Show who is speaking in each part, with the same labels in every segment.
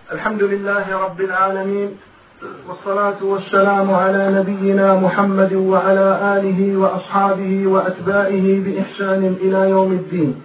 Speaker 1: الحمد لله رب العالمين، والصلاة والسلام على نبينا محمد وعلى آله وأصحابه وأتباعه بإحسان إلى يوم الدين.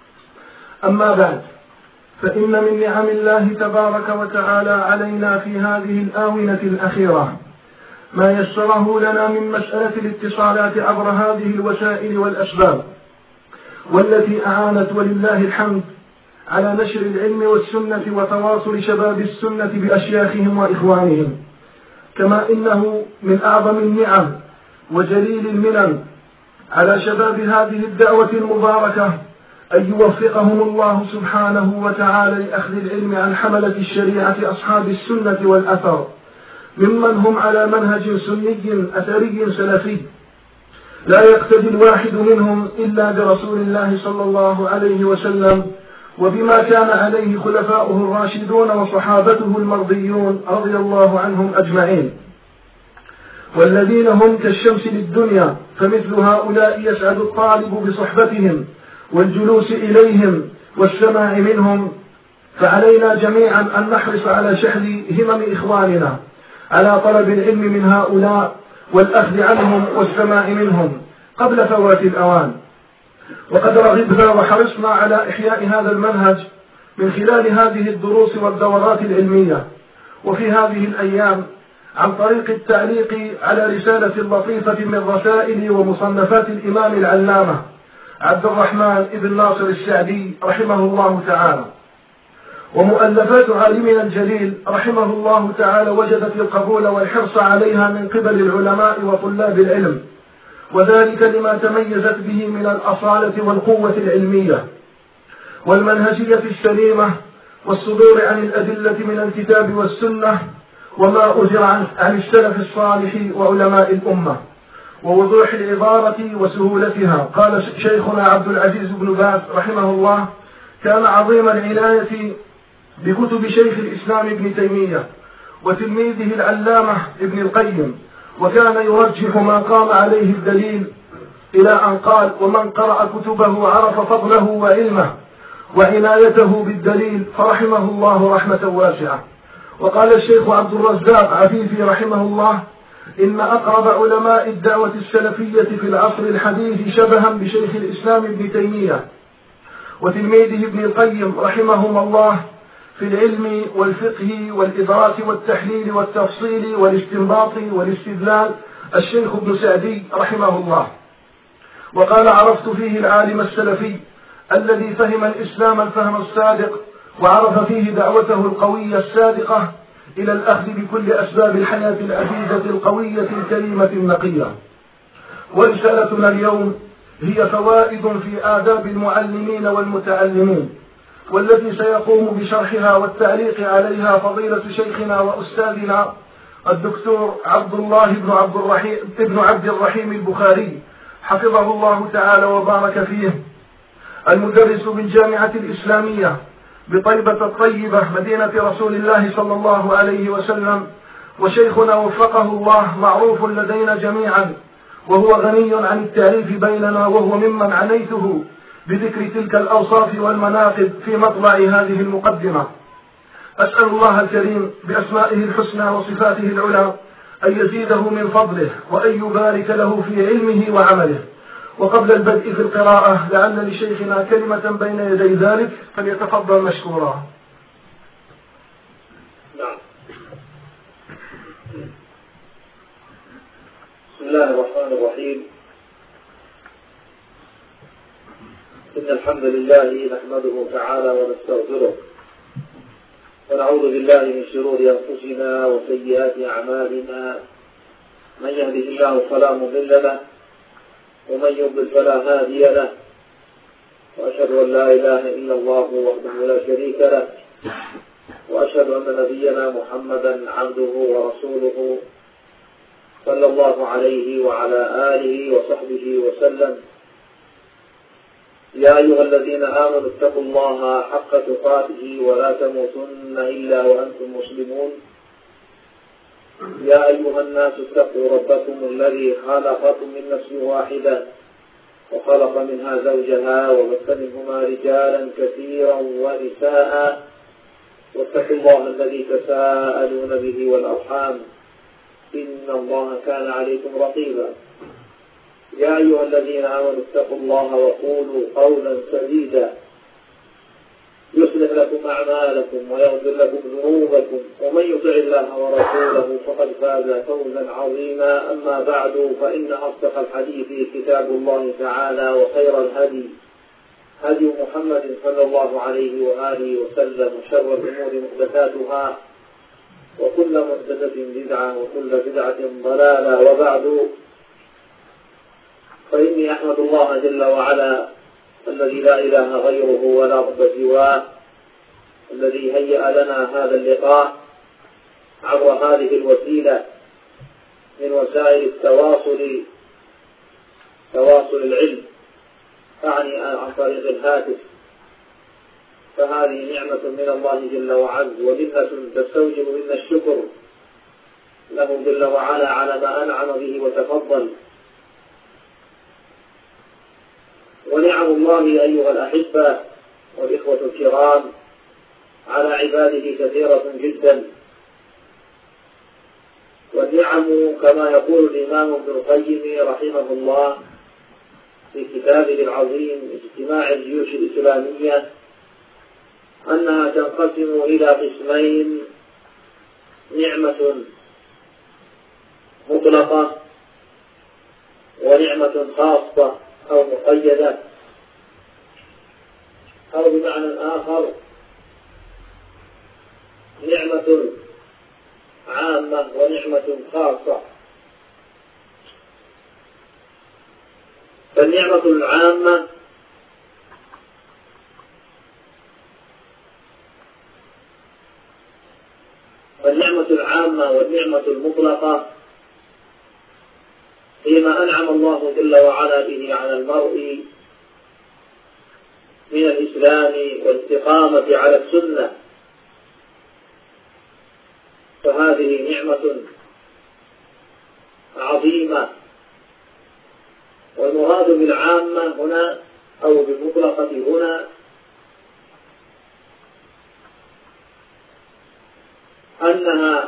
Speaker 1: أما بعد، فإن من نعم الله تبارك وتعالى علينا في هذه الآونة الأخيرة ما يسره لنا من مسألة الاتصالات عبر هذه الوسائل والأسباب، والتي أعانت ولله الحمد على نشر العلم والسنة وتواصل شباب السنة بأشياخهم وإخوانهم، كما إنه من أعظم النعم وجليل المنن على شباب هذه الدعوة المباركة أن يوفقهم الله سبحانه وتعالى لأخذ العلم عن حملة الشريعة أصحاب السنة والأثر، ممن هم على منهج سني أثري سلفي لا يقتدي الواحد منهم إلا برسول الله صلى الله عليه وسلم وبما كان عليه خلفاؤه الراشدون وصحابته المرضيون رضي الله عنهم أجمعين، والذين هم كالشمس للدنيا، فمثل هؤلاء يسعد الطالب بصحبتهم والجلوس إليهم والسماع منهم. فعلينا جميعا أن نحرص على شحذ همم إخواننا على طلب العلم من هؤلاء والأخذ عنهم والسماع منهم قبل فوات الأوان. وقد رغبنا وحرصنا على إحياء هذا المنهج من خلال هذه الدروس والدورات العلمية، وفي هذه الأيام عن طريق التعليق على رسالة لطيفة من رسائل ومصنفات الإمام العلامة عبد الرحمن بن ناصر السعدي رحمه الله تعالى. ومؤلفات عالمنا الجليل رحمه الله تعالى وجدت القبول والحرص عليها من قبل العلماء وطلاب العلم، وذلك لما تميزت به من الأصالة والقوة العلمية والمنهجية السليمة، والصدور عن الأدلة من الكتاب والسنة، وما أجر عن السلف الصالح وعلماء الأمة، ووضوح العبارة وسهولتها. قال شيخنا عبد العزيز بن باز رحمه الله: كان عظيم العناية بكتب شيخ الإسلام ابن تيمية وتلميذه العلامة ابن القيم، وكان يرجح ما قام عليه الدليل، إلى أن قال: ومن قرأ كتبه عرف فضله وعلمه وعنايته بالدليل فرحمه الله رحمة واسعة. وقال الشيخ عبد الرزاق عفيفي رحمه الله: إن أقرب علماء الدعوة السلفية في العصر الحديث شبها بشيخ الإسلام ابن تيمية وتلميذه ابن القيم رحمهم الله في العلم والفقه والإدراك والتحليل والتفصيل والاستنباط والاستدلال الشيخ ابن سعدي رحمه الله. وقال: عرفت فيه العالم السلفي الذي فهم الإسلام الفهم الصادق، وعرف فيه دعوته القوية الصادقة إلى الأخذ بكل أسباب الحياة العزيزة القوية الكريمة النقية. ورسالتنا اليوم هي فوائد في آداب المعلمين والمتعلمين، والتي سيقوم بشرحها والتعليق عليها فضيلة شيخنا وأستاذنا الدكتور عبد الله بن عبد الرحيم البخاري حفظه الله تعالى وبارك فيه، المدرس بالجامعة الإسلامية بطيبة الطيبة مدينة رسول الله صلى الله عليه وسلم. وشيخنا وفقه الله معروف لدينا جميعا، وهو غني عن التعريف بيننا، وهو ممن عنيته بذكر تلك الأوصاف والمناقب في مطلع هذه المقدمة. أسأل الله الكريم بأسمائه الحسنى وصفاته العلى أن يزيده من فضله وأن يبارك له في علمه وعمله. وقبل البدء في القراءة لعل لشيخنا كلمة بين يدي ذلك، فليتفضل مشكورا.
Speaker 2: نعم. بسم الله الرحمن الرحيم. إن الحمد لله نحمده تعالى ونستغفره، ونعوذ بالله من شرور أنفسنا وسيئات أعمالنا، من يهده الله فلا مضل له ومن يضلل فلا هادي له، وأشهد أن لا إله إلا الله وحده لا شريك له، وأشهد أن نبينا محمدا عبده ورسوله صلى الله عليه وعلى آله وصحبه وسلم. يا أيها الذين آمنوا اتقوا الله حق تقاته ولا تموتن إلا وأنتم مسلمون. يا أيها الناس اتقوا ربكم الذي خلقكم من نفس واحدة وخلق منها زوجها وبث منهما رجالا كثيرا ونساء، واتقوا الله الذي تساءلون به والأرحام إن الله كان عليكم رقيبا. يا أيها الذين آمنوا اتقوا الله وقولوا قولا سديدا يصلح لكم أعمالكم ويغفر لكم ذنوبكم ومن يطع الله ورسوله فقد فاز فوزا عظيما. أما بعد فإن أصدق الحديث كتاب الله تعالى وخير الهدي هدي محمد صلى الله عليه وآله وسلم وشر الأمور محدثاتها وكل محدثة بدعة وكل بدعة ضلالة. وبعد فإني أحمد الله جل وعلا الذي لا إله غيره ولا رب سواه الذي هيأ لنا هذا اللقاء عبر هذه الوسيلة من وسائل تواصل العلم، أعني عن طريق الهاتف، فهذه نعمة من الله جل وعز ومنة تستوجب منا الشكر له جل وعلا على ما أنعم به وتفضل. ونعم الله أيها الأحبة والإخوة الكرام على عباده كثيرة جدا، والنعم كما يقول الإمام ابن القيم رحمه الله في كتابه العظيم اجتماع الجيوش الإسلامية أنها تنقسم إلى قسمين: نعمة مطلقة ونعمة خاصة أو مقيدة، أو بمعنى آخر نعمة عامة ونعمة خاصة. فالنعمة العامة والنعمة المطلقة فيما أنعم الله جل وعلا به على المرء من الإسلام والاستقامة على السنة، فهذه نعمة عظيمة. والمراد بالعامة هنا أو بالمطلقة هنا أنها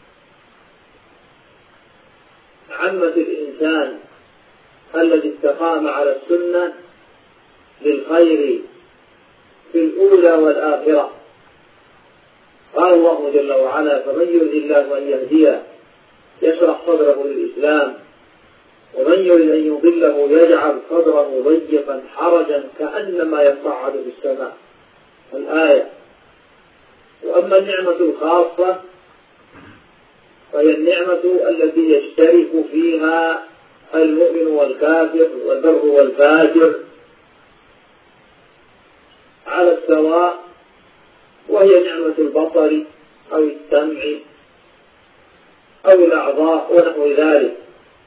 Speaker 2: عمة الإنسان الذي استقام على السنة للخير في الأولى والآخرة. قال الله جل وعلا: فمن يرد الله أن يهديه يشرح صدره للإسلام ومن يرد أن يضله يجعل صدره ضيقا حرجا كأنما يصعد في السماء. الآية. وأما النعمة الخاصة فهي النعمة التي يشترك فيها المؤمن والكافر والبر والفاجر على السواء، وهي نعمة البصر أو السمع أو الأعضاء ونحو ذلك.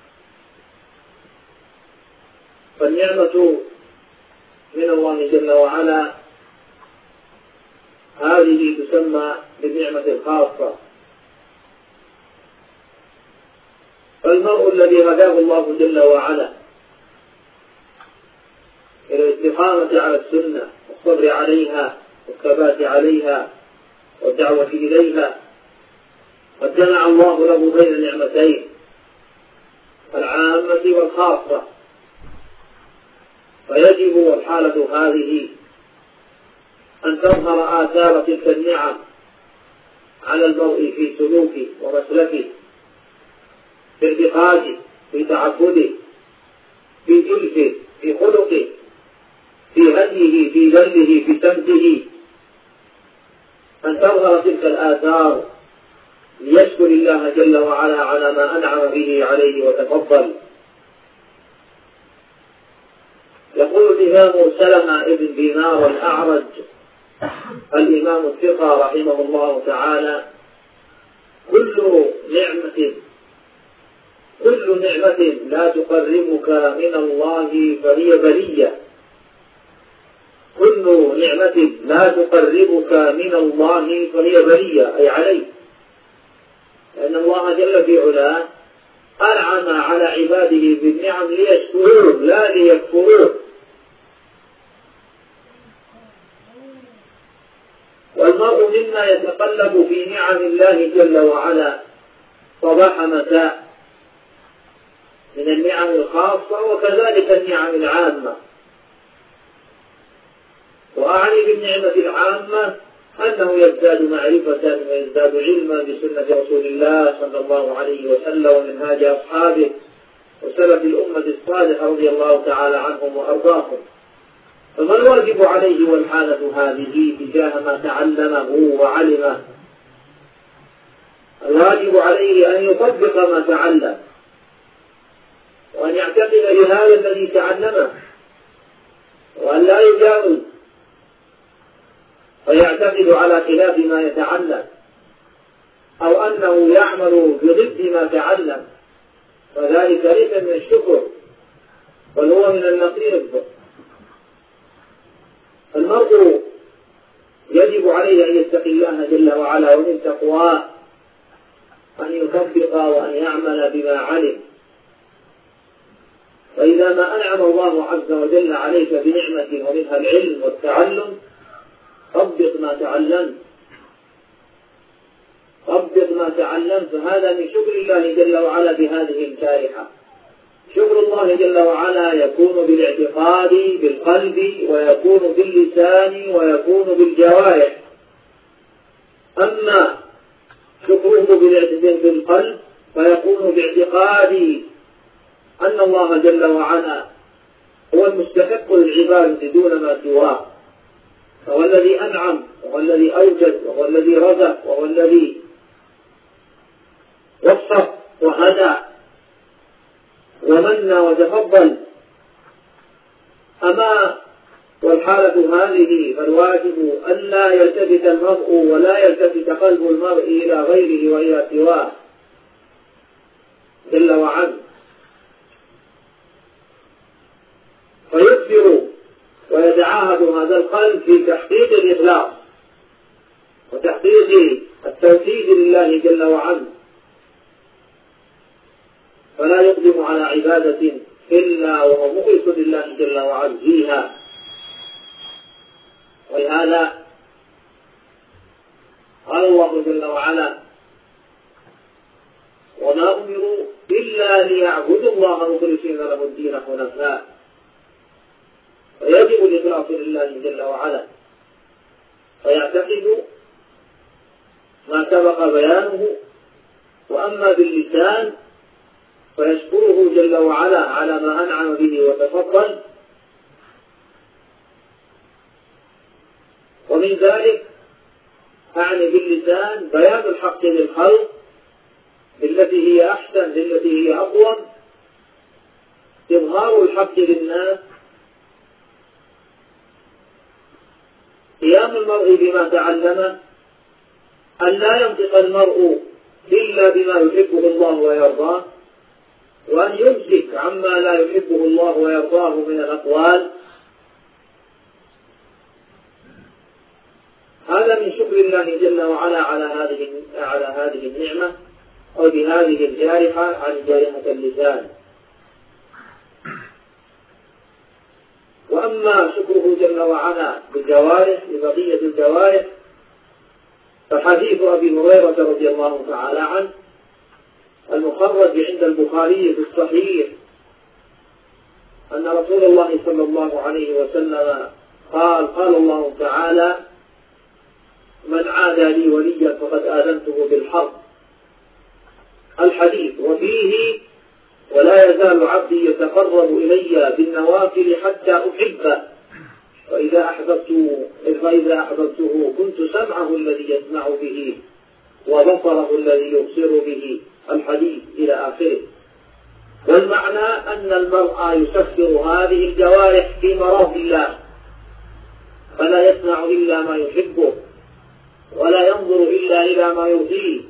Speaker 2: فالنعمة من الله جل وعلا هذه تسمى بالنعمة الخاصة. فالمرء الذي هداه الله جل وعلا إلى الاستقامة على السنة والصبر عليها والثبات عليها والدعوة إليها، قد جمع الله له بين النعمتين العامة والخاصة. فيجب والحالة هذه أن تظهر آثار تلك النعم على المرء في سلوكه ومسلكه، في اعتقاده، في تعبده، في جلسه، في خلقه، في هديه، في ذله، في سمته، أن تظهر تلك الآثار ليشكر الله جل وعلا على ما أنعم به عليه وتفضل. يقول الإمام سلمة ابن دينار الأعرج الإمام الثقة رحمه الله تعالى: كل نعمة لا تقربك من الله فهي بلية. كل نعمة لا تقربك من الله فهي بلية، أي عليك، لأن الله جل في علاه أنعم على عباده بالنعم ليشكروه لا ليكفروه. والمرء مما يتقلب يتقلب في نعم الله جل وعلا صباح مساء من النعم الخاصة وكذلك النعم العامة. وأعني بالنعمة العامة أنه يزداد معرفة ويزداد علما بسنة رسول الله صلى الله عليه وسلم ومنهاج أصحابه وسلف الأمة الصالحة رضي الله تعالى عنهم وأرضاهم. فما الواجب عليه والحالة هذه تجاه ما تعلمه وعلمه؟ الواجب عليه أن يطبق ما تعلم وأن يعتقد بهذا الذي تعلمه وأن لا يجاوز ويعتقد على خلاف ما يتعلم أو أنه يعمل بضد ما تعلم، فذلك ليس من الشكر بل هو من النقيض. المرء يجب عليه أن يتقي الله جل وعلا ومن تقواه أن يطبق وأن يعمل بما علم. فإذا ما أنعم الله عز وجل عليك بنعمة ومنها العلم والتعلم طبق ما تعلمت، طبق ما تعلمت، فهذا من شكر الله جل وعلا بهذه الجارحة. شكر الله جل وعلا يكون بالاعتقاد بالقلب ويكون باللسان ويكون بالجوارح. أما شكره بالقلب فيكون باعتقاد أن الله جل وعلا هو المستحق للعبادة دون ما سواه، فهو الذي أنعم وهو الذي أوجد وهو الذي رزق وهو الذي وفق وهدى ومن وتفضل. أما والحالة هذه فالواجب أن لا يلتفت المرء ولا يلتفت قلب المرء إلى غيره وإلى سواه جل وعلا، فيكبر ويتعاهد هذا القلب في تحقيق الإخلاص وتحقيق التوحيد لله جل وعلا، فلا يقدم على عبادة إلا وهو مخلص لله جل وعلا فيها. ولهذا قال الله جل وعلا: وما أمروا إلا ليعبدوا الله مخلصين له الدين حنفاء. فيجب الإخلاص لله جل وعلا فيعتقد ما سبق بيانه. وأما باللسان فيشكره جل وعلا على ما أنعم به وتفضل. ومن ذلك أعني باللسان بيان الحق للخلق بالتي هي أحسن بالتي هي أقوم، إظهار الحق للناس، قيام المرء بما تعلمه، أن لا ينطق المرء إلا بما يحبه الله ويرضاه، وأن يمسك عما لا يحبه الله ويرضاه من الأقوال. هذا من شكر الله جل وعلا على هذه النعمة أو بهذه الجارحة عن جارحة اللسان. وأما شكره جل وعلا بالجوارح ببقية الجوارح فحديث أبي هريرة رضي الله تعالى عنه المخرج عند البخاري في الصحيح أن رسول الله صلى الله عليه وسلم قال الله تعالى: من عادى لي وليا فقد آذنته بالحرب. الحديث وفيه: ولا يزال عبدي يتقرب إلي بالنوافل حتى أحبه، فإذا أحببته كنت سمعه الذي يسمع به وبصره الذي يبصر به. الحديث إلى آخره. والمعنى أن المرء يسخر هذه الجوارح في مراد الله، فلا يصنع إلا ما يحبه ولا ينظر إلا إلى ما يرضيه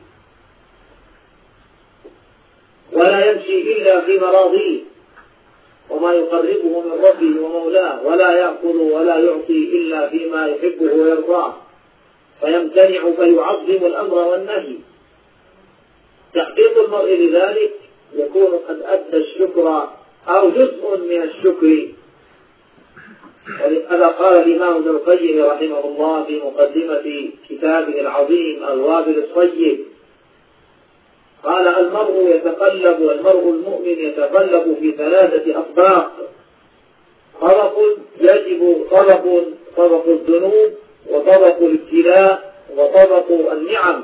Speaker 2: ولا يمشي إلا في مراضيه وما يقربه من ربه ومولاه، ولا يأخذ ولا يعطي إلا فيما يحبه ويرضاه، فيمتنع فيعظم الأمر والنهي. تحقيق المرء لذلك يكون قد أدى الشكر أو جزء من الشكر ولهذا قال الإمام ابن القيم رحمه الله في مقدمة كتابه العظيم الوابل الصيب، قال المرء المؤمن يتقلب في ثلاثة أطباق: طبق الذنوب، وطبق الابتلاء، وطبق النعم.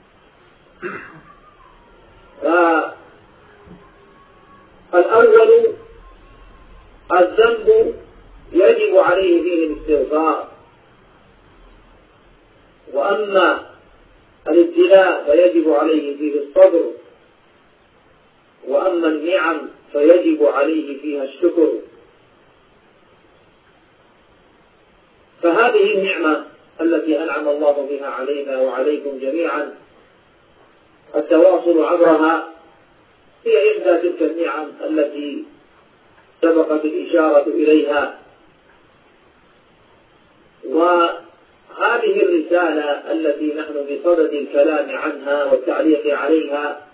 Speaker 2: فالأول الذنب يجب عليه فيه الاستغفار، وأما الابتلاء فيجب عليه فيه الصبر، وأما النعم فيجب عليه فيها الشكر. فهذه النعمة التي أنعم الله بها علينا وعليكم جميعا التواصل عبرها هي إحدى تلك النعم التي سبقت الإشارة إليها. وهذه الرسالة التي نحن بصدد الكلام عنها والتعليق عليها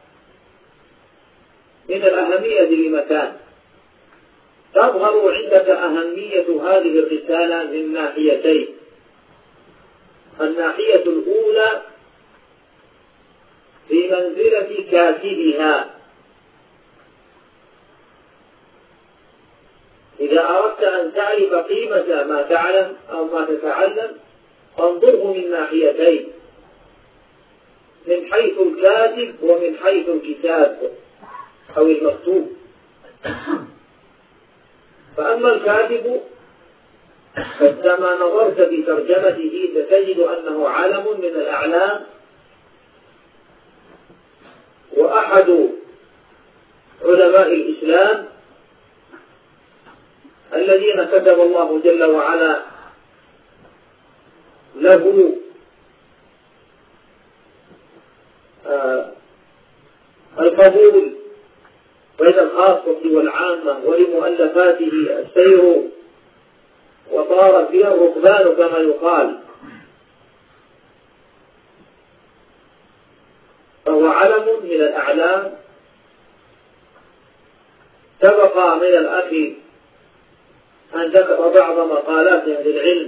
Speaker 2: من الأهمية لمكان. تظهر عندك أهمية هذه الرسالة من ناحيتين: الناحية الأولى في منزلة كاتبها. إذا أردت أن تعرف قيمة ما تعلم أو ما تتعلم فانظره من ناحيتين: من حيث الكاتب ومن حيث الكتاب أو المكتوب. فأما الكاتب فعندما نظرت في ترجمته ستجد أنه علم من الأعلام، وأحد علماء الإسلام الذين كتب الله جل وعلا له القبول بين الخاصة والعامة، ولمؤلفاته السير وطارت فيها الركبان كما يقال. فهو علم من الأعلام. سبق من الأخ أن ذكر بعض مقالات أهل العلم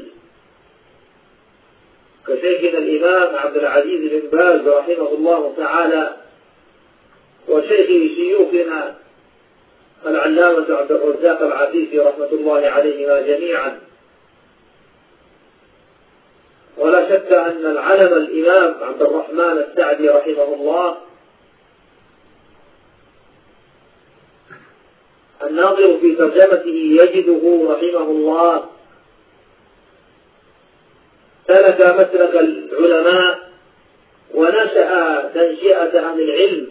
Speaker 2: كشيخنا الإمام عبد العزيز بن باز رحمه الله تعالى، وشيخ شيوخنا العلامة عبد الرزاق العفيفي رحمة الله عليهما جميعا. ولا شك أن العلم الإمام عبد الرحمن السعدي رحمه الله الناظر في ترجمته يجده رحمه الله سلك مسلك العلماء ونشأ تنشئة أهل العلم.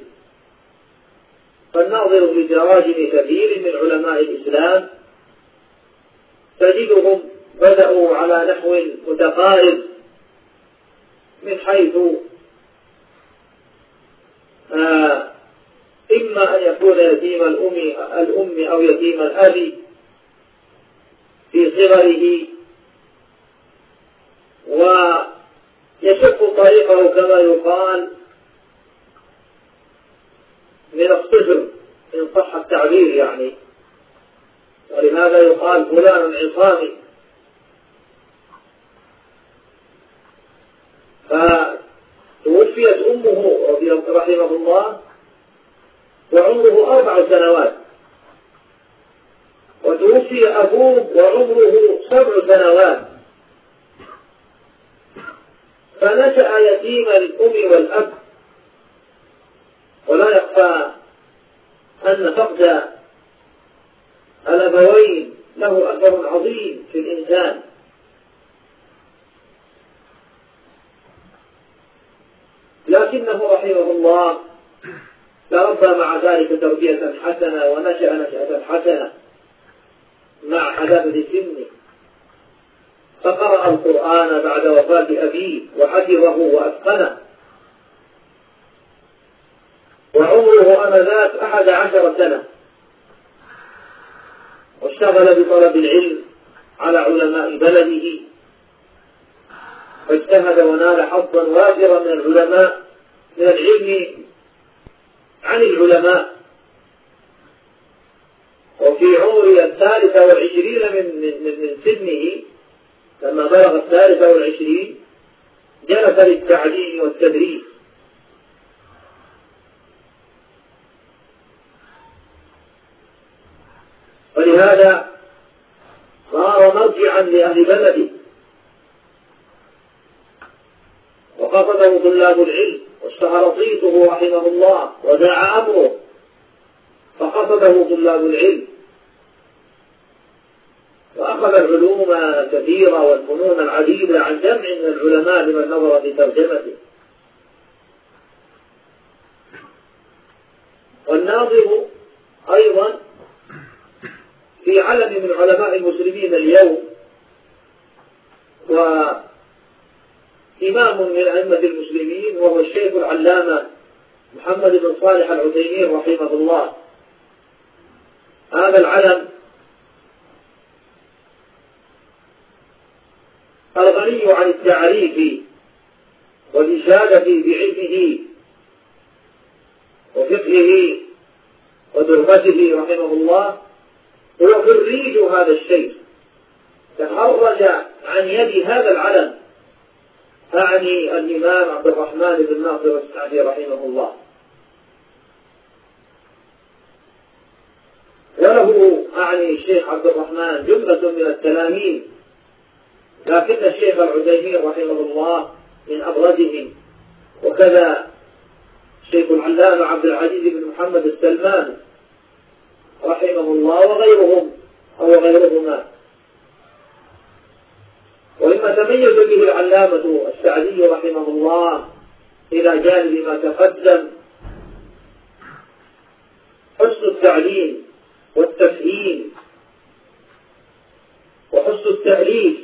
Speaker 2: فالناظر في تراجم كثير من علماء الإسلام تجدهم بدأوا على نحو متقارب، من حيث إما أن يكون يتيم الأم أو يتيم الأب في صغره، ويشق طريقه كما يقال من الصفر إن صح التعبير يعني، ولهذا يقال فلان عصامي. فتوفيت أمه رحمه الله وعمره 4 سنوات، وتوفي أبوه وعمره 7 سنوات، فنشأ يتيم الأم والأب. ولا يخفى أن فقد الأبوين له أثر عظيم في الإنسان. لكنه رحمه الله تربى مع ذلك تربية حسنة، ونشأ نشأة حسنة مع حداثة سنه، فقرأ القرآن بعد وفاة أبيه وحفظه وأتقنه، وعمره آنذاك 11 سنة، واشتغل بطلب العلم على علماء بلده، فاجتهد ونال حظا وافرا من العلماء من العلم عن العلماء. وفي عمر 23 من سنه لما بلغ 23 جلس للتعليم والتدريس، ولهذا صار مرجعا لأهل بلده، وقصده طلاب العلم، واشتهر صيته رحمه الله وداع أمره فقصده طلاب العلم، وأخذ العلوم الكثيرة والفنون العديدة عن جمع من العلماء لمن نظر في ترجمته. والناظر أيضا في علم من علماء المسلمين اليوم وإمام من أئمة المسلمين، وهو الشيخ العلامة محمد بن صالح العثيمين رحمه الله. هذا العلم الغني عن التعريف والإشادة بعلمه وفقهه ودربته رحمه الله، هو خريج هذا الشيخ، تخرج عن يد هذا العلم، أعني الإمام عبد الرحمن بن ناصر السعدي رحمه الله. وله أعني الشيخ عبد الرحمن جملة من التلاميذ، لكن الشيخ العثيمين رحمه الله من أبرزهم، وكذا الشيخ العلامة عبد العزيز بن محمد السلمان رحمه الله وغيرهم أو غيرهما. ومما تميز به العلامة السعدي رحمه الله إلى جانب ما تقدم حسن التعليم والتفهيم وحسن التأليف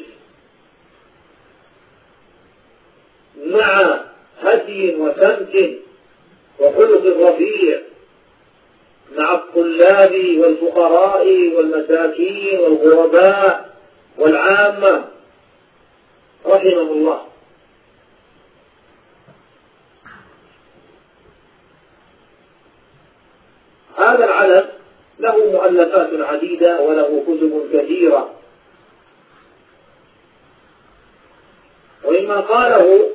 Speaker 2: مع هدي وسمت وخلق رفيع مع الطلاب والفقراء والمساكين والغرباء والعامة رحمه الله. هذا العلم له مؤلفات عديدة وله كتب كثيرة، ومما قاله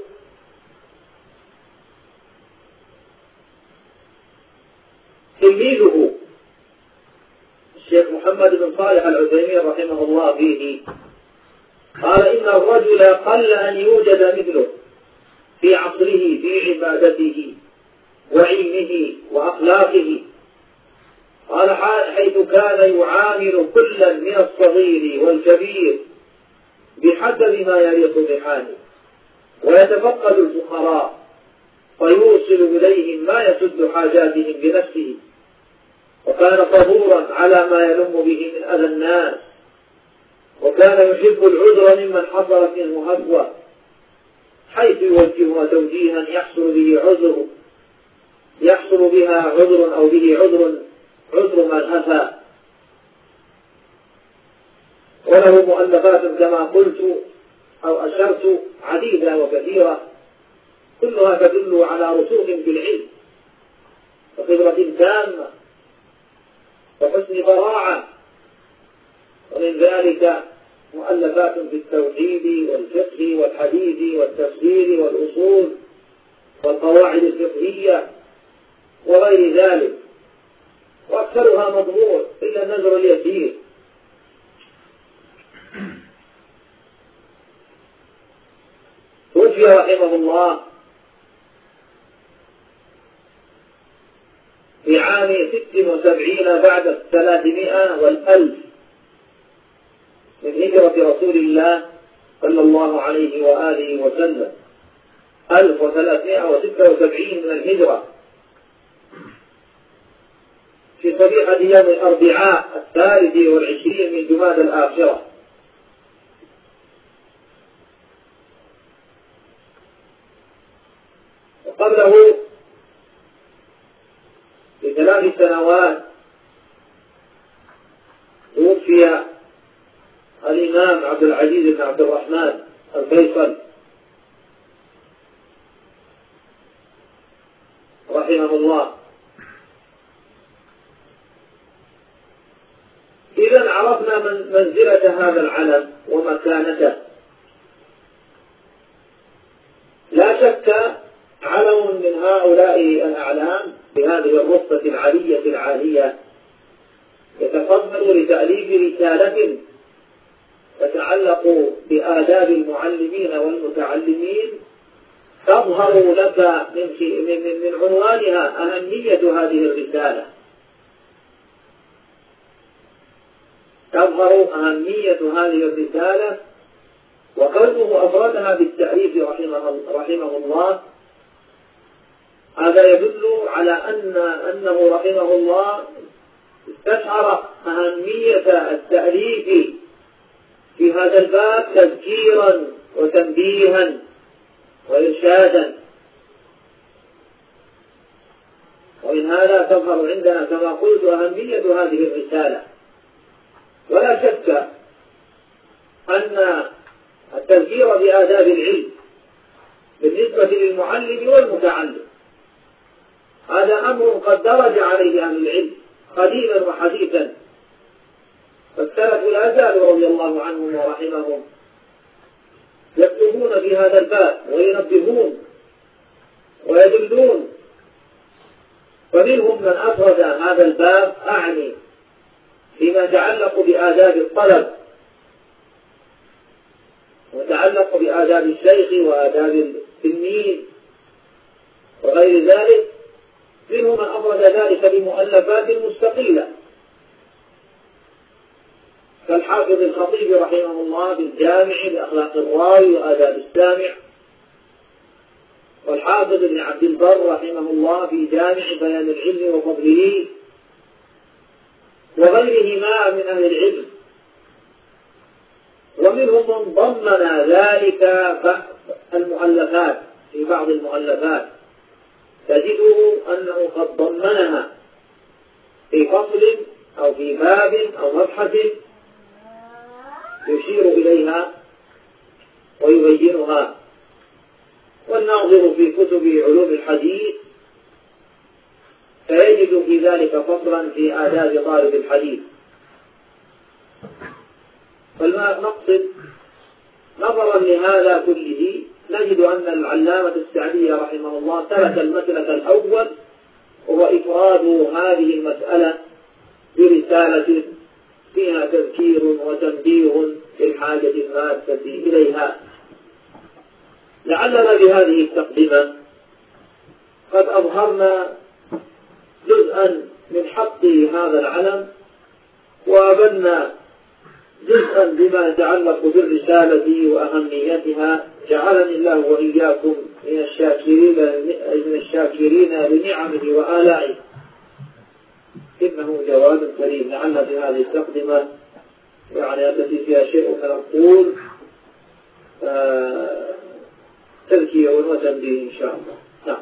Speaker 2: تلميذه الشيخ محمد بن صالح العثيمين رحمه الله فيه، قال إن الرجل قل أن يوجد مثله في عصره في عبادته وعلمه وأخلاقه. قال حيث كان يعامل كلا من الصغير والكبير بحسب ما يليق بحاله، ويتفقد الفقراء فيوصل إليهم ما يسد حاجاتهم بنفسه، وكان صبورا على ما يلم به من أذى الناس، وكان يحب العذر ممن حصلت منه هفوة، حيث يوجهها توجيها يحصل بها عذر أو به عذر من هفى. وله مؤلفات كما قلت أو أشرت عديدة وكثيرة، كلها تدل على رسوخ في العلم وخبرة تامة وحسن براعة. ومن ذلك مؤلفات في التوحيد والفقه والحديث والتفسير والأصول والقواعد الفقهية وغير ذلك، وأكثرها مضمون إلا النذر اليسير. توفي رحمه الله في عام 76 بعد 300 والألف من هجرة رسول الله صلى الله عليه وآله وسلم، 1376 من الهجرة، في صبيحة يوم الأربعاء 23 من جمادى الآخرة. وقبله ب3 سنوات توفي الإمام عبد العزيز بن عبد الرحمن الفيصل رحمه الله. منزلة هذا العلم ومكانته. لا شك علم من هؤلاء الأعلام بهذه الرتبة العلية العالية يتفضل لتأليف رسالة تتعلق بآداب المعلمين والمتعلمين تظهر لك من عنوانها أهمية هذه الرسالة، تظهر أهمية هذه الرسالة، وقوله أفردها بالتعريف رحمه الله هذا يدل على أنه رحمه الله استشعر أهمية التأليف في هذا الباب تذكيرا وتنبيها وإرشادا. ومن هذا تظهر عندنا كما قلت أهمية هذه الرسالة. ولا شك أن التذكير بآداب العلم بالنسبة للمعلم والمتعلم هذا أمر قد درج عليه أهل العلم قديما وحديثا، فالسلف لا زالوا رضي الله عنهم ورحمهم يكتبون في هذا الباب وينبهون ويدلون، فمنهم من أفرد هذا الباب أعني فيما يتعلق بآداب الطلب ويتعلق بآداب الشيخ وآداب التلميذ وغير ذلك، منهم من أفرد ذلك بمؤلفات مستقلة كالحافظ الخطيب رحمه الله بالجامع لأخلاق الراوي وآداب السامع، والحافظ ابن عبد البر رحمه الله في جامع بيان العلم وفضله، وغيرهما من أهل العلم. ومنهم من ضمن ذلك المؤلفات، في بعض المؤلفات تجده أنه قد ضمنها في فصل أو في باب أو مبحث يشير إليها ويبينها. والناظر في كتب علوم الحديث فيجد في ذلك فصلا في آداب طالب الحديث. فالمقصد نظرا لهذا كله نجد أن العلامة السعدي رحمه الله ترك المسلك الأول وهو إفراد هذه المسألة برسالة فيها تذكير وتنبيه للحاجة الماسة إليها. لعلنا بهذه التقدمة قد أظهرنا جزءا من حق هذا العلم وأبنا جزءا بما يتعلق بالرسالة وأهميتها. جعلني الله وإياكم من الشاكرين لنعمه وآلائه، إنه جواد كريم. لعلنا بهذه التقدمة يعني التي فيها شيء من الطول تذكير وتنبيه إن شاء الله. نعم.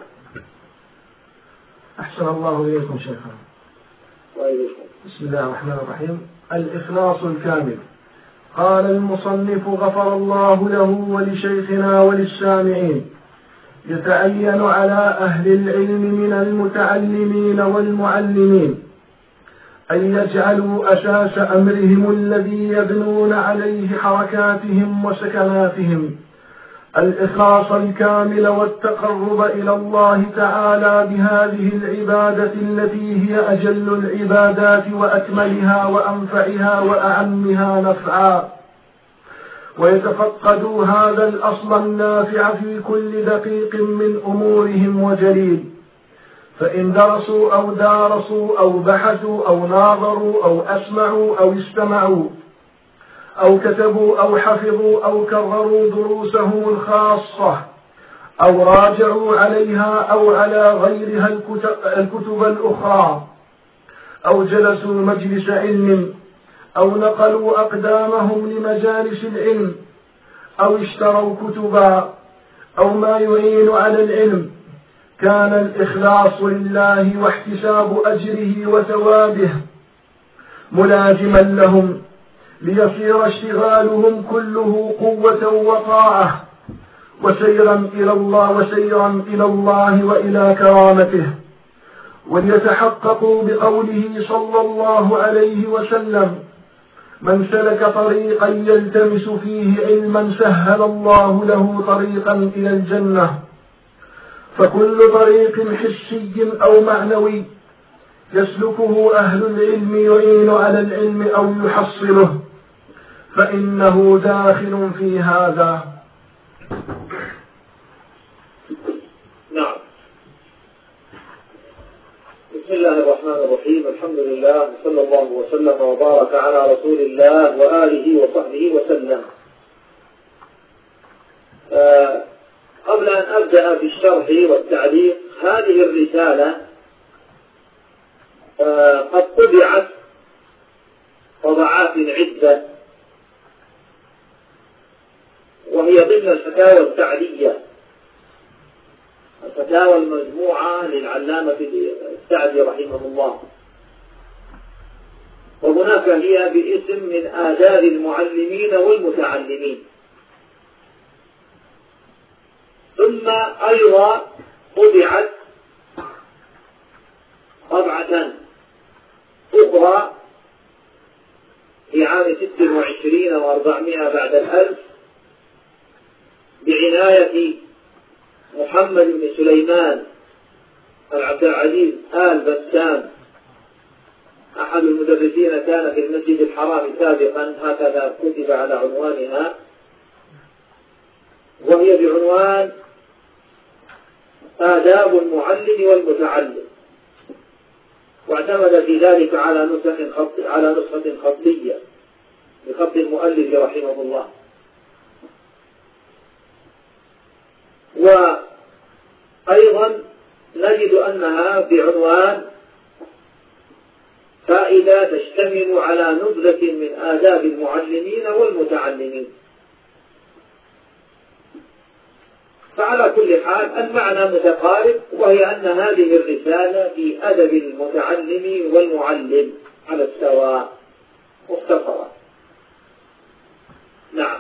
Speaker 1: أحسن الله إليكم شيخنا.
Speaker 2: وإليكم.
Speaker 1: بسم الله الرحمن الرحيم. الإخلاص الكامل. قال المصنف غفر الله له ولشيخنا وللسامعين: يتعين على أهل العلم من المتعلمين والمعلمين أن يجعلوا أساس أمرهم الذي يبنون عليه حركاتهم وسكناتهم الإخلاص الكامل والتقرب إلى الله تعالى بهذه العبادة التي هي أجل العبادات وأكملها وأنفعها وأعمها نفعا، ويتفقدوا هذا الأصل النافع في كل دقيق من أمورهم وجليل، فإن درسوا أو دارسوا أو بحثوا أو ناظروا أو أسمعوا أو استمعوا أو كتبوا أو حفظوا أو كرروا دروسهم الخاصة أو راجعوا عليها أو على غيرها الكتب الأخرى أو جلسوا مجلس علم أو نقلوا أقدامهم لمجالس العلم أو اشتروا كتبا أو ما يعين على العلم، كان الإخلاص لله واحتساب أجره وثوابه ملازما لهم، ليصير اشتغالهم كله قوة وطاعة وسيرا إلى الله وإلى كرامته، وليتحققوا بقوله صلى الله عليه وسلم: من سلك طريقا يلتمس فيه علما سهل الله له طريقا إلى الجنة. فكل طريق حسي أو معنوي يسلكه أهل العلم يعين على العلم أو يحصله فإنه داخل في هذا.
Speaker 2: نعم. بسم الله الرحمن الرحيم. الحمد لله وصلى الله وسلم وبارك على رسول الله وآله وصحبه وسلم. قبل أن أبدأ بالشرح والتعليق، هذه الرسالة قد طبعت طبعات عدة، وهي ضمن الفتاوى السعدية، الفتاوى المجموعة للعلامة السعدي رحمه الله، وهناك هي باسم من آداب المعلمين والمتعلمين. ثم أيضا طبعت طبعة أخرى في عام 26 و400 بعد الألف بعناية محمد بن سليمان العبد العزيز آل بسام، أحد المدرسين كان في المسجد الحرام سابقا، هكذا كتب على عنوانها، وهي بعنوان آداب المعلم والمتعلم، واعتمد في ذلك على نسخة خطية بخط المؤلف رحمه الله. وأيضا نجد أنها بعنوان فائدة تشتمل على نبذة من آداب المعلمين والمتعلمين. فعلى كل حال المعنى متقارب، وهي أن هذه الرسالة في أدب المتعلم والمعلم على السواء مختصرة. نعم.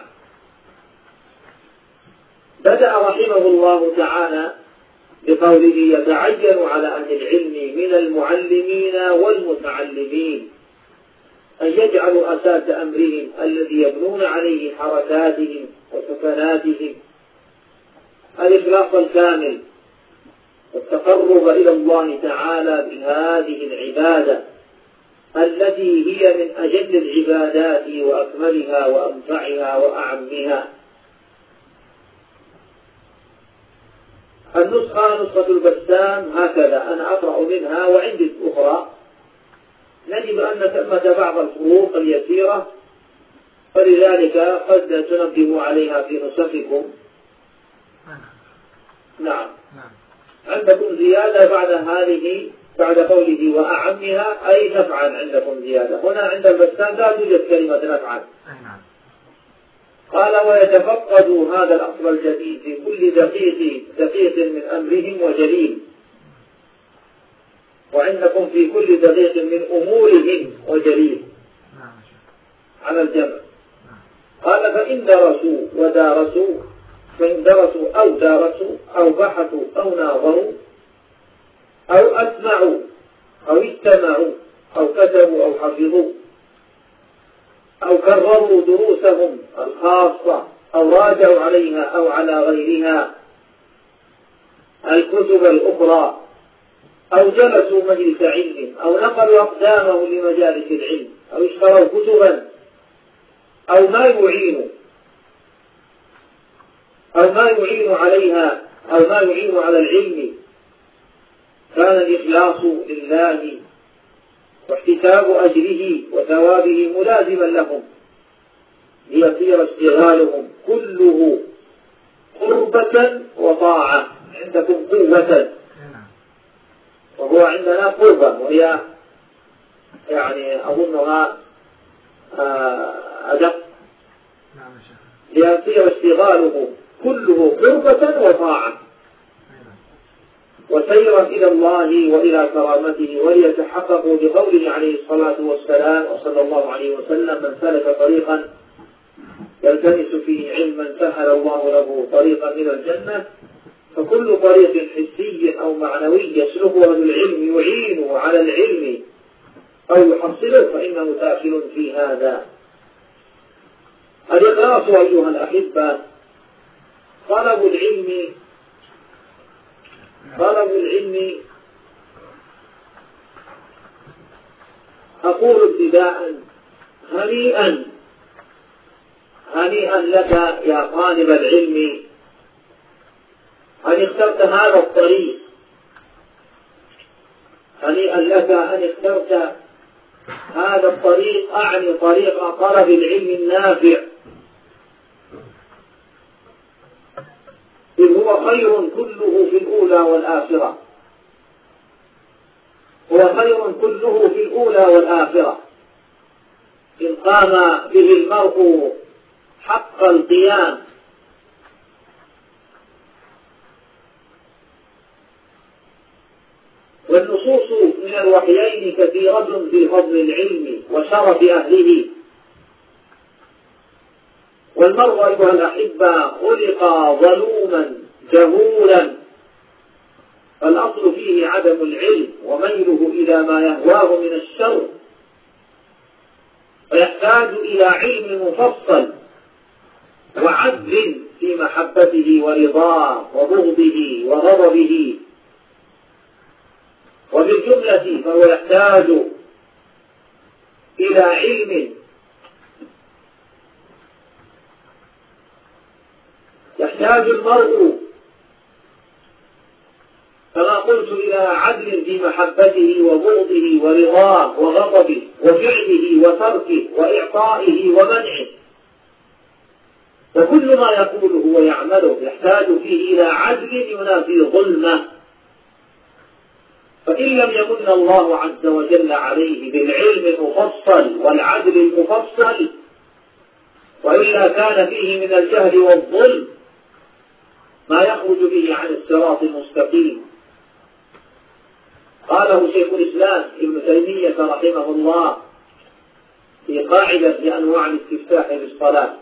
Speaker 2: بدأ رحمه الله تعالى بقوله: يتعين على أهل العلم من المعلمين والمتعلمين أن يجعلوا أساس أمرهم الذي يبنون عليه حركاتهم وسكناتهم الإخلاص الكامل والتقرب إلى الله تعالى بهذه العبادة التي هي من أجل العبادات وأكملها وأنفعها وأعمها. نسخة البسام هكذا أنا أقرأ منها، وعندي أخرى نجد أن ثمة بعض الفروق اليسيرة، فلذلك قد تنبهوا عليها في نسخكم. نعم. عندكم زيادة بعد قوله وأعمها أي نفعا، عندكم زيادة. هنا عند البسام لا توجد كلمة نفعا. قال: ويتفقد هذا الأصل الجديد في كل دقيق من أمرهم وجليل، وعندكم في كل دقيق من أمورهم وجليل على الجمع. قال: فإن درسوا ودارسوا، فإن درسوا أو دارسوا أو بحثوا أو ناظروا أو أسمعوا أو استمعوا أو كتبوا أو حفظوا أو كرروا دروسهم الخاصة أو راجعوا عليها أو على غيرها الكتب الأخرى أو جلسوا مجلس علم أو نقلوا أقدامهم لمجالس العلم أو اشتروا كتبا أو ما يعين عليها أو ما يعين على العلم، كان الإخلاص لله واحتساب أجره وثوابه ملازما لهم، ليصير اشتغالهم كله قربة وطاعة. عندكم قوة وهو عندنا قربة، وهي يعني أظنها أدق. ليصير اشتغاله كله قربة وطاعة وسيرا إلى الله وإلى كرامته، وليتحققوا بقوله عليه الصلاة والسلام وصلى الله عليه وسلم: من سلك طريقا يلتمس فيه علما سهل الله له طريقا إلى الجنة. فكل طريق حسي أو معنوي يسلكه أهل العلم يعين على العلم أو يحصله فإنه داخل في هذا. الإخلاص أيها الأحبة طلب العلم أقول ابتداء هنيئا لك يا طالب العلم أن اخترت هذا الطريق، هنيئا لك أن اخترت هذا الطريق، أعني طريق طلب العلم النافع، إذ هو خير كله في الأولى والآخرة، هو خير كله في الأولى والآخرة، إن قام به المرء حق القيام. والنصوص من الوحيين كثيرة في فضل العلم وشرف أهله، والمرء أيها الأحبة خلق ظلوما جهولا، فالأصل فيه عدم العلم وميله إلى ما يهواه من الشر، ويحتاج إلى علم مفصل وعدل في محبته ورضاه وبغضه وغضبه، وبالجملة فهو يحتاج إلى علم، يحتاج المرء كما قلت إلى عدل في محبته وبغضه ورضاه وغضبه وفعله وتركه وإعطائه ومنعه، وكل ما يقوله ويعمله يحتاج فيه إلى عدل ينافي ظلمه. فإن لم يمن الله عز وجل عليه بالعلم المفصل والعدل المفصل، وإلا كان فيه من الجهل والظلم ما يخرج به عن الصراط المستقيم. قاله شيخ الإسلام ابن تيمية رحمه الله في قاعدة لأنواع الاستفتاح بالصلاة: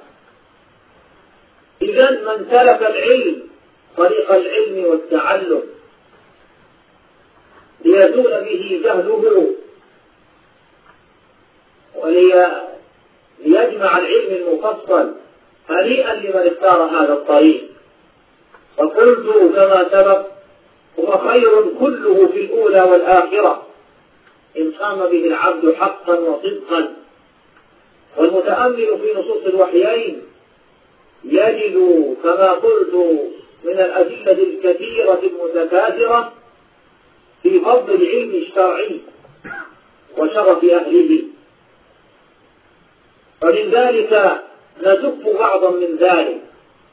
Speaker 2: إذن من سلك العلم طريق العلم والتعلم ليزول به جهله وليجمع العلم المفصل، هنيئا لمن اختار هذا الطريق. وقلت كما سبق هو خير كله في الأولى والآخرة، إن قام به العبد حقا وصدقا. والمتأمل في نصوص الوحيين يجد كما قلت من الأدلة الكثيرة المتكاثرة في فضل العلم الشرعي وشرف أهله، ومن ذلك نزف بعضا من ذلك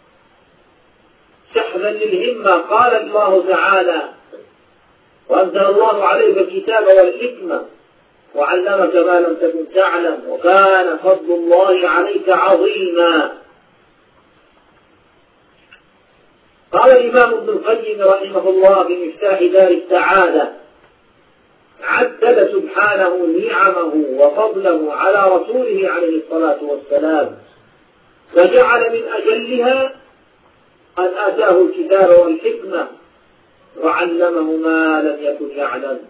Speaker 2: سحبا للهمة. قال الله تعالى: وأنزل الله عليك الكتاب والحكمة وعلمك ما لم تكن تعلم وكان فضل الله عليك عظيما. قال الإمام ابن القيم رحمه الله بمفتاح دار السعادة: عدد سبحانه نعمه وفضله على رسوله عليه الصلاة والسلام، وجعل من أجلها أن آتاه الكتاب والحكمة وعلمه ما لم يكن يعلم.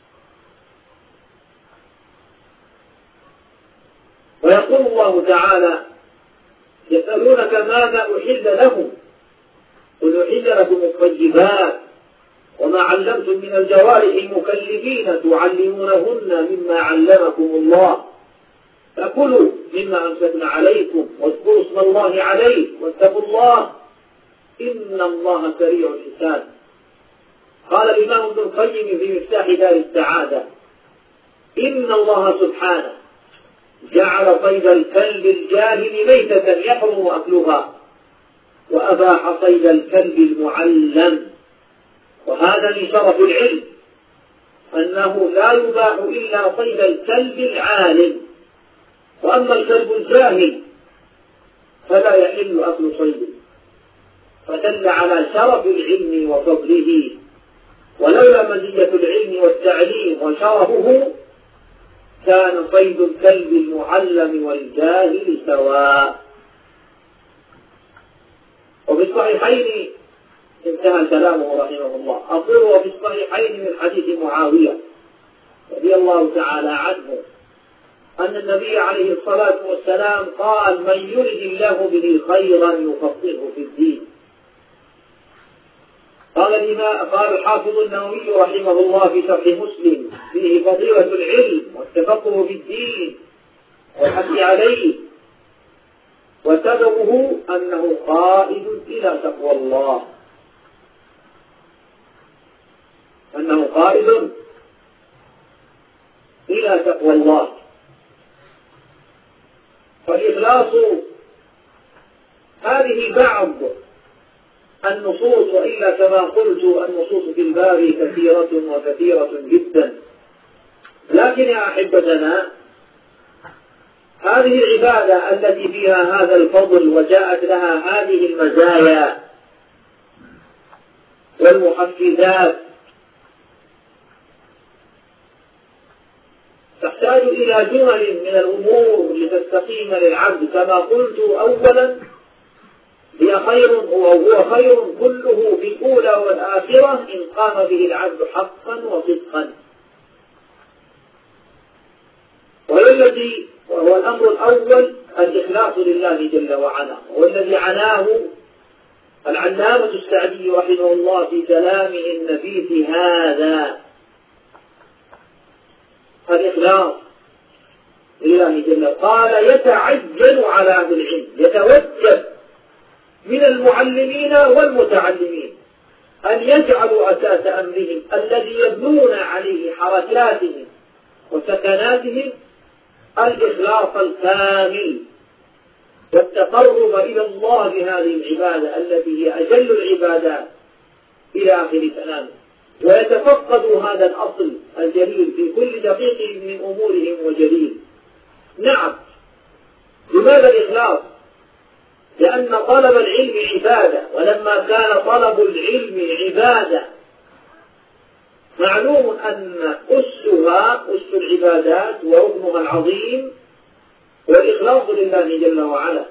Speaker 2: ويقول الله تعالى: يسألونك ماذا أحل لهم قل أحل لكم الطيبات وما علمتم من الجوارح مكلفين تعلمونهن مما علمكم الله فكلوا مما أمسكنا عليكم واذكروا اسم الله عليه واتقوا الله إن الله سريع الحساب. قال الإمام ابن القيم في مفتاح دار السعادة: إن الله سبحانه جعل صيد الكلب الجاهل ميتة يحرم أكلها، وأباح صيد الكلب المعلم. وهذا لشرف العلم أنه لا يباح إلا صيد الكلب العالم، وأما الكلب الجاهل فلا يحل أكل صيده، فدل على شرف العلم وفضله. ولولا مزية العلم والتعليم وشرفه كان صيد الكلب المعلم والجاهل سواء. وفي الصحيحين انتهى كلامه رحمه الله. أقول وفي الصحيحين من حديث معاوية رضي الله تعالى عنه أن النبي عليه الصلاة والسلام قال: من يرد الله به خيرا يفقهه في الدين. قال الحافظ النووي رحمه الله في شرح مسلم: فيه فضيلة العلم والتفقه في الدين والحث عليه، وسببه أنه قائد إلى تقوى الله، أنه قائد إلى تقوى الله. فالإخلاص هذه بعض النصوص، وإلا كما قلت النصوص في الباب كثيرة وكثيرة جدا. لكن يا أحبتنا، هذه العبادة التي فيها هذا الفضل وجاءت لها هذه المزايا والمحفزات تحتاج إلى جمل من الأمور لتستقيم للعبد. كما قلت أولا، هو خير كله في الأولى والآخرة إن قام به العبد حقا وصدقا. وهو الأمر الأول الإخلاص لله جل وعلا، والذي عناه العلامة السعدي رحمه الله في كلامه النفيس هذا: الإخلاص لله جل وعلا. قال: يتعجل على أهل العلم، يتوجب من المعلمين والمتعلمين أن يجعلوا أساس أمرهم الذي يبنون عليه حركاتهم وسكناتهم الإخلاص الكامل والتقرب إلى الله بهذه العبادة التي هي أجل العبادات إلى آخر كلامه، ويتفقدوا هذا الأصل الجليل في كل دقيق من أمورهم وجليل. نعم، لماذا الإخلاص؟ لأن طلب العلم عبادة، ولما كان طلب العلم عبادة معلوم أن أس العبادات وركنها العظيم والإخلاص لله جل وعلا.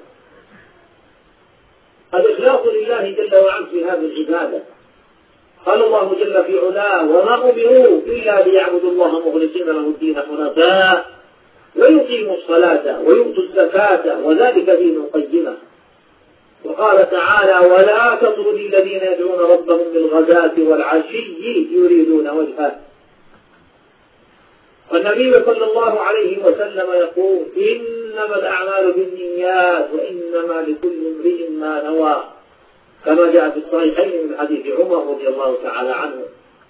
Speaker 2: الإخلاص لله جل وعلا في هذه العبادة. قال الله جل في علاه: وما أمروا إلا ليعبدوا الله مخلصين له الدين حنفاء ويقيموا الصلاة ويؤتوا الزكاة وذلك دين القيمة. وقال تعالى: ولا تطرد الذين يدعون ربهم بالغداة والعشي يريدون وجهه. والنبي صلى الله عليه وسلم يقول: إنما الأعمال بالنيات وإنما لكل امرئ ما نوى، كما جاء في الصحيحين من حديث عمر رضي الله تعالى عنه.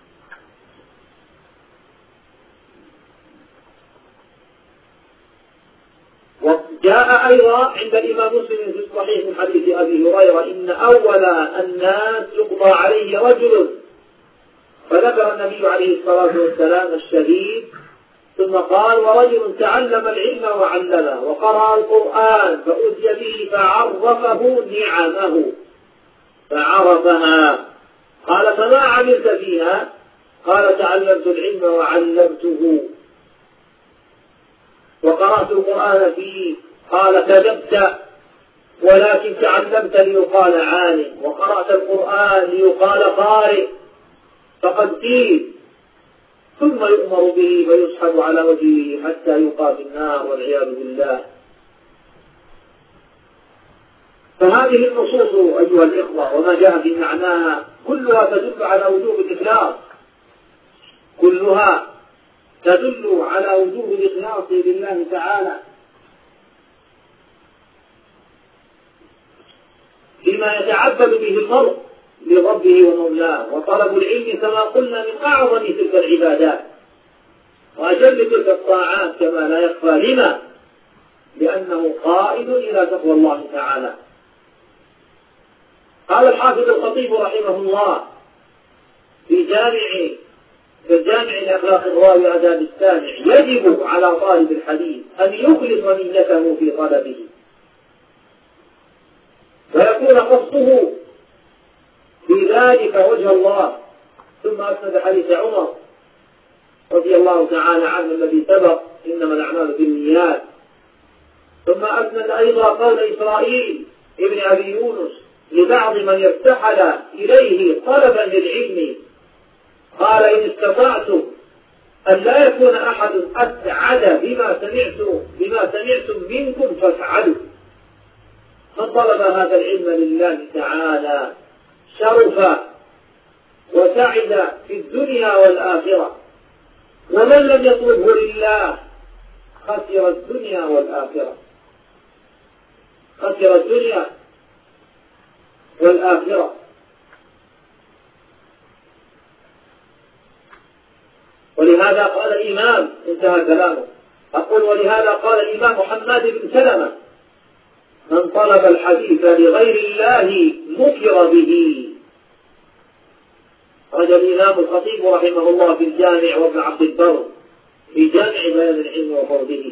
Speaker 2: وجاء أيضا عند الإمام مسلم في الصحيح من حديث أبي هريرة: إن أول الناس يقضى عليه رجل، فذكر النبي عليه الصلاة والسلام الشهيد، ثم قال: ورجل تعلم العلم وعلمه وقرأ القرآن فأتي به فعرفه نعمه فعرفها. قال: فما عملت فيها؟ قال: تعلمت العلم وعلمته وقرأت القرآن فيه. قال: كذبت، ولكن تعلمت ليقال عالم، وقرأت القرآن ليقال قارئ، فقد قيل. ثم يؤمر به فيسحب على وجهه حتى يلقى في النار والعياذ بالله. فهذه النصوص أيها الإخوة وما جاء في معناها كلها تدل على وجوب الإخلاص، كلها تدل على وجوب الإخلاص لله تعالى فيما يتعبد به المرء لربه ومولاه. وطلب العلم كما قلنا من أعظم تلك العبادات وأجل تلك الطاعات كما لا يخفى لنا، لأنه قائد إلى تقوى الله تعالى. قال الحافظ الخطيب رحمه الله في جامع الأخلاق الراوي آداب السامع: يجب على طالب الحديث أن يخلص نيته في طلبه ويكون قصده في ذلك وجه الله. ثم أسند حديث عمر رضي الله تعالى عنه الذي سبق: إنما الأعمال بالنيات. ثم أسند أيضا قول إسرائيل ابن أبي يونس لبعض من ارتحل إليه طلبا للعلم، قال: إن استطعت أن لا يكون أحد أسعد بما سمعتم منكم فافعلوا. من طلب هذا العلم لله تعالى شرف وسعد في الدنيا والآخرة، ومن لم يطلبه لله خسر الدنيا والآخرة، خسر الدنيا والآخرة. ولهذا قال الإمام، انتهى كلامه، أقول ولهذا قال الإمام محمد بن سلمة: من طلب الحديث لغير الله مكر به. رجع الإمام الخطيب رحمه الله في الجامع، وابن عبد البر في جامع بيان العلم وفضله.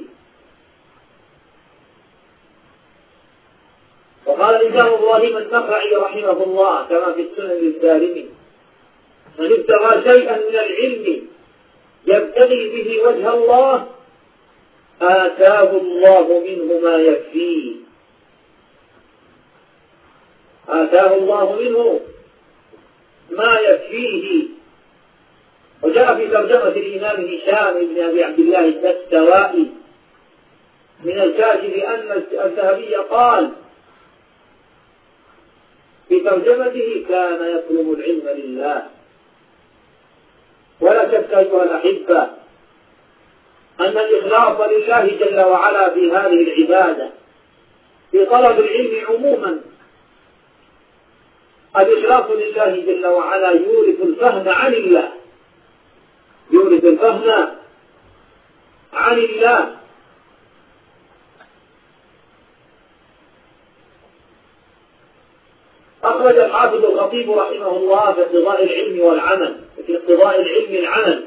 Speaker 2: وقال الإمام إبراهيم النخعي رحمه الله كما في السنن للدارمي: من ابتغى شيئا من العلم يبتغي به وجه الله آتاه الله منه ما يكفيه، آتاه الله منه ما يكفيه. وجاء في ترجمة الإمام هشام بن أبي عبد الله الدستوائي من الكاشف أن الذهبي قال في ترجمته: كان يطلب العلم لله. ولا شك أيها الأحبة أن الإخلاص لله جل وعلا في هذه العبادة في طلب العلم عموما، الإخلاص لله جل وعلا يورث الفهم عن الله، يورث الفهم عن الله. أخرج الحافظ الخطيب رحمه الله في اقتضاء العلم والعمل، في اقتضاء العلم العمل،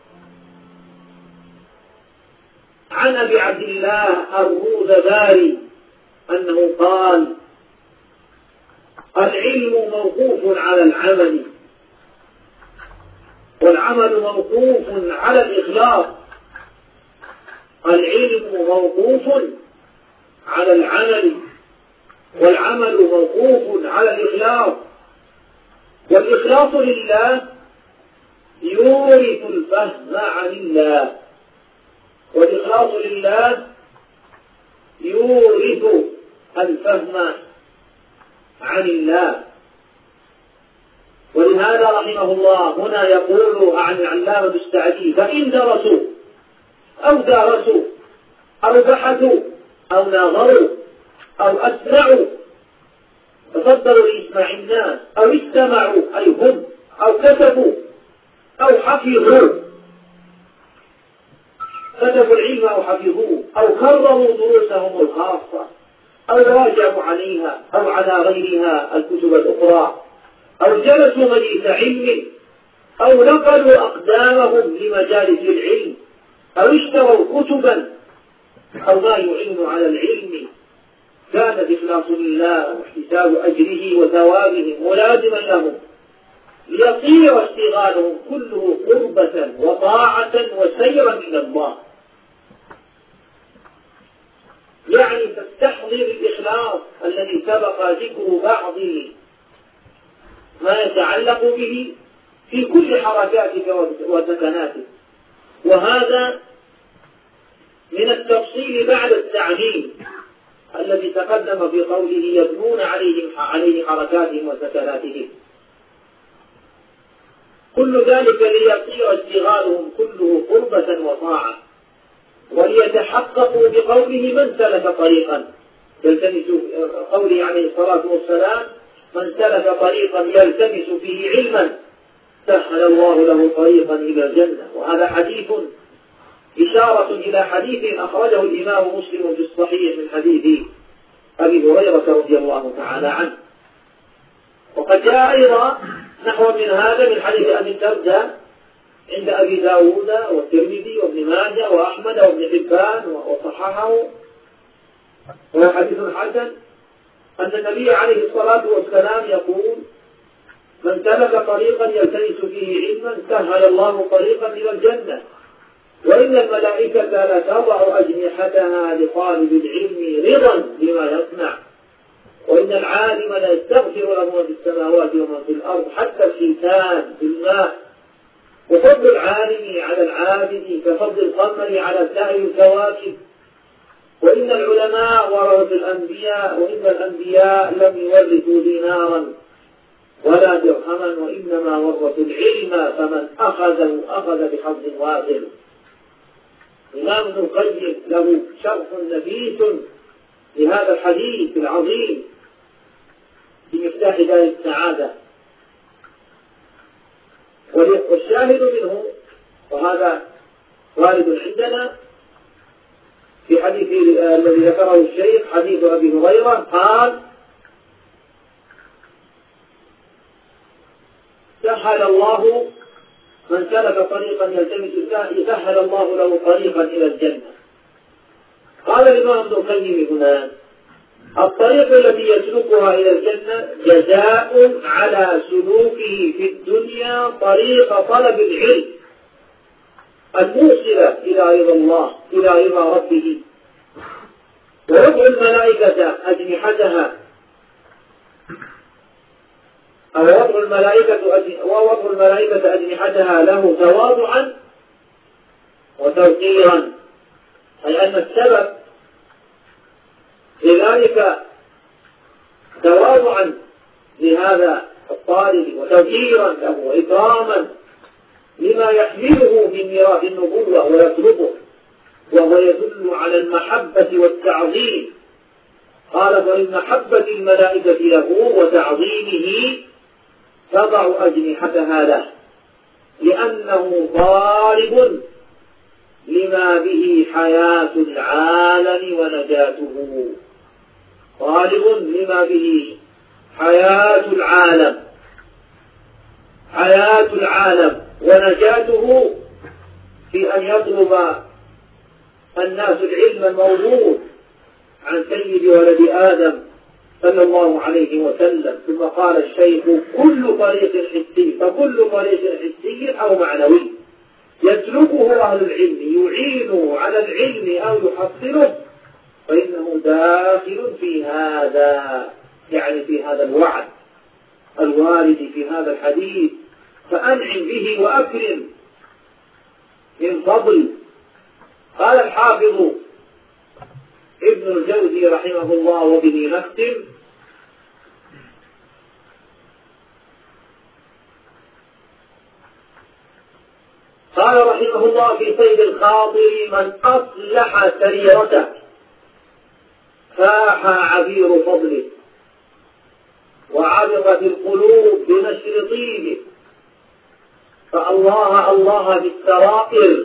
Speaker 2: عن أبي عبد الله الروذباري أنه قال: العلم موقوف على العمل، والعمل موقوف على الإخلاص. العلم موقوف على العمل، والعمل موقوف على الإخلاص. والإخلاص لله يورث الفهم عن الله، والإخلاص لله يورث الفهم عن الله. ولهذا رحمه الله هنا يقول عن العلامة السعدي: فإن درسوا أو بحثوا أو ناظروا أو أسمعوا، تصدروا لإسماع الناس، أو استمعوا أي هم، أو كتبوا أو حفظوا، كتبوا العلم أو حفظوه، أو كرروا دروسهم الخاصة، أو راجعوا عليها أو على غيرها الكتب الأخرى، أو جلسوا مجلس علم، أو نقلوا أقدامهم لمجالس العلم، أو اشتروا كتبا أو ما يعين على العلم، كان الإخلاص لله واحتساب أجره وثوابه ملازما لهم، ليصير اشتغالهم كله قربة وطاعة وسيرا إلى الله. يعني تستحضر الإخلاص الذي سبق ذكر بعض ما يتعلق به في كل حركاتك وسكناتك، وهذا من التفصيل بعد التعليم الذي تقدم في قوله: يبنون عليه حركاتهم وسكناتهم. كل ذلك ليصير اشتغالهم كله قربة وطاعة، وليتحققوا بقوله: من سلك طريقا يلتمس، قوله عليه الصلاة والسلام: من سلك طريقا يلتمس فيه علما سهل الله له طريقا إلى الجنة. وهذا حديث إشارة إلى حديث أخرجه الإمام مسلم في الصحيح من حديث أبي هريرة رضي الله تعالى عنه. وقد جاء أيضا نحو من هذا من حديث أبي الدرداء عند أبي داود والترمذي وابن ماجه وأحمد وابن حبان وصححه، وهو حديث حسن، أن النبي عليه الصلاة والسلام يقول: من سلك طريقا يلتمس فيه علما سهل الله طريقا إلى الجنة، وإن الملائكة لتضع أجنحتها لطالب العلم رضا بما يصنع، وإن العالم لا يستغفر له من في السماوات ومن في الأرض حتى الحيتان في الماء. وفضل العالم على العابد كفضل القمر على سائر الكواكب. وإن العلماء ورثوا الأنبياء، وإن الأنبياء لم يورثوا دينارا ولا درهما، وإنما ورثوا العلم، فمن أخذه أخذ بحظ وافر. الإمام ابن القيم له شرح نفيس لهذا الحديث العظيم بمفتاح دار السعادة. والشاهد منه، وهذا وارد عندنا في حديث الذي ذكره الشيخ، حديث أبي هريرة قال: سهل الله من سلك طريقا يلتمس فيه سهل الله له طريقا إلى الجنة. قال الإمام ابن القيم هنا: الطريق التي يسلكها إلى الجنة جزاء على سلوكه في الدنيا طريق طلب العلم الموصلة إلى رضا الله، إلى رضا ربه. ووضع الملائكة أجنحتها، ووضع الملائكة أجنحتها له تواضعا وتوقيرا، أي أن السبب لذلك تواضعا لهذا الطالب وتوقيرا له وإكراما لما يحمله من ميراث النبوة ويطلبه، وهو يدل على المحبة والتعظيم. قال: فمن محبة الملائكة له وتعظيمه تضع أجنحتها له، لأنه طالب لما به حياة العالم ونجاته. طالب لما به حياة العالم ونجاته، في أن يطلب الناس العلم الموروث عن سيد ولد آدم صلى الله عليه وسلم. ثم قال الشيخ: كل طريق حسي، فكل طريق حسي أو معنوي يسلكه أهل العلم يعين على العلم أو يحصله، فإنه داخل في هذا، يعني في هذا الوعد الوارد في هذا الحديث. فأنعم به وأكرم من فضل. قال الحافظ ابن الجوزي رحمه الله، وبه نختم: قال رحمه الله في صيد الخاطر: من أصلح سريرته فاح عبير فضله، وعبرت القلوب بنشر طيبه، فالله بالسرائر،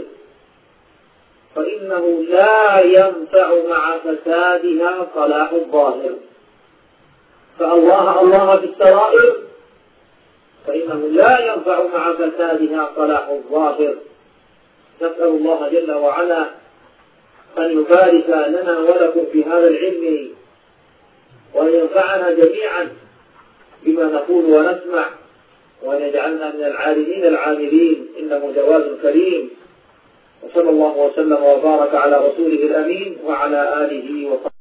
Speaker 2: فإنه لا ينفع مع فسادها صلاح الظاهر. فالله بالسرائر، فإنه لا ينفع مع فسادها صلاح الظاهر. نسأل الله جل وعلا أن يبارك لنا ولكم في هذا العلم، وأن ينفعنا جميعا بما نقول ونسمع، وأن يجعلنا من العالمين العاملين، إنه جواد كريم. وصلى الله وسلم وبارك على رسوله الأمين وعلى آله وصحبه.